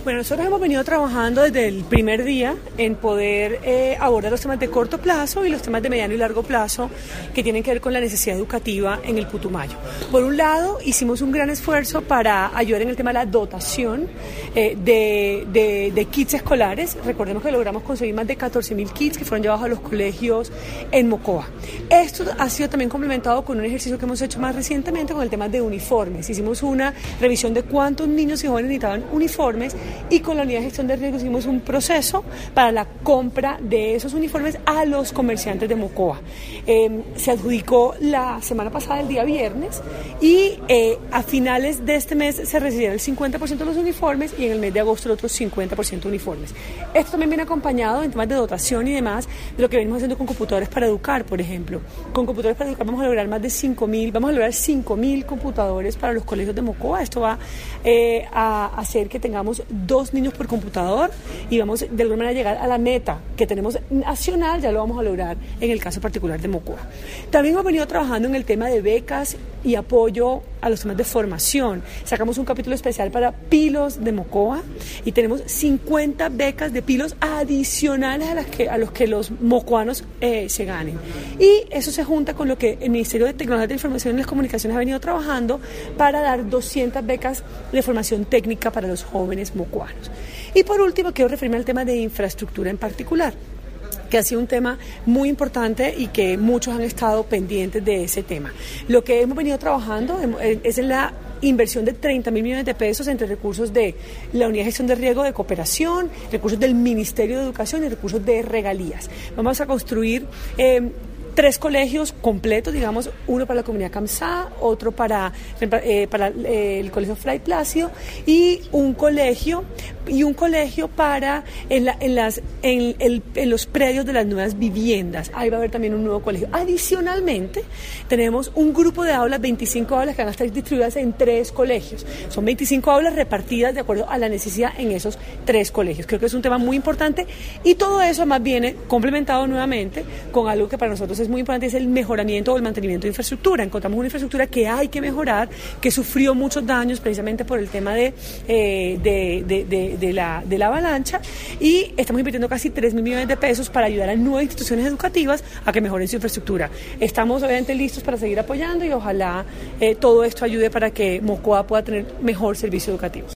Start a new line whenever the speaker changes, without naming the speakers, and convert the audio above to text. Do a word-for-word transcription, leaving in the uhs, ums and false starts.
Bueno, nosotros hemos venido trabajando desde el primer día en poder eh, abordar los temas de corto plazo y los temas de mediano y largo plazo que tienen que ver con la necesidad educativa en el Putumayo. Por un lado, hicimos un gran esfuerzo para ayudar en el tema de la dotación eh, de, de, de kits escolares. Recordemos que logramos conseguir más de catorce mil kits que fueron llevados a los colegios en Mocoa. Esto ha sido también complementado con un ejercicio que hemos hecho más recientemente con el tema de uniformes. Hicimos una revisión de cuántos niños y jóvenes necesitaban uniformes y con la unidad de gestión de riesgos hicimos un proceso para la compra de esos uniformes a los comerciantes de Mocoa. Eh, se adjudicó la semana pasada, el día viernes, y eh, a finales de este mes se recibieron el cincuenta por ciento de los uniformes y en el mes de agosto el otro cincuenta por ciento de uniformes. Esto también viene acompañado en temas de dotación y demás de lo que venimos haciendo con computadores para educar, por ejemplo. Con computadores para educar vamos a lograr más de cinco mil, vamos a lograr cinco mil computadores para los colegios de Mocoa. Esto va eh, a hacer que tengamos dos niños por computador y vamos de alguna manera a llegar a la meta que tenemos nacional, ya lo vamos a lograr en el caso particular de Mocoa. También hemos venido trabajando en el tema de becas y apoyo a los temas de formación. Sacamos un capítulo especial para Pilos de Mocoa y tenemos cincuenta becas de Pilos adicionales a, las que, a los que los mocoanos eh, se ganen. Y eso se junta con lo que el Ministerio de Tecnología de Información y las Comunicaciones ha venido trabajando para dar doscientas becas de formación técnica para los jóvenes mocoanos. Y por último, quiero referirme al tema de infraestructura en particular, que ha sido un tema muy importante y que muchos han estado pendientes de ese tema. Lo que hemos venido trabajando es en la inversión de treinta mil millones de pesos entre recursos de la Unidad de Gestión de Riesgo de Cooperación, recursos del Ministerio de Educación y recursos de regalías. Vamos a construir eh, tres colegios completos, digamos, uno para la comunidad Camsá, otro para, eh, para eh, el colegio Fray Plácido y un colegio y un colegio para en, la, en, las, en, el, en los predios de las nuevas viviendas. Ahí va a haber también un nuevo colegio. Adicionalmente, tenemos un grupo de aulas, veinticinco aulas que van a estar distribuidas en tres colegios. Son veinticinco aulas repartidas de acuerdo a la necesidad en esos tres colegios. Creo que es un tema muy importante y todo eso más viene complementado nuevamente con algo que para nosotros es muy importante, es el mejoramiento o el mantenimiento de infraestructura. Encontramos una infraestructura que hay que mejorar, que sufrió muchos daños precisamente por el tema de, eh, de, de, de, de, la, de la avalancha y estamos invirtiendo casi tres mil millones de pesos para ayudar a nuevas instituciones educativas a que mejoren su infraestructura. Estamos obviamente listos para seguir apoyando y ojalá eh, todo esto ayude para que Mocoa pueda tener mejor servicio educativo.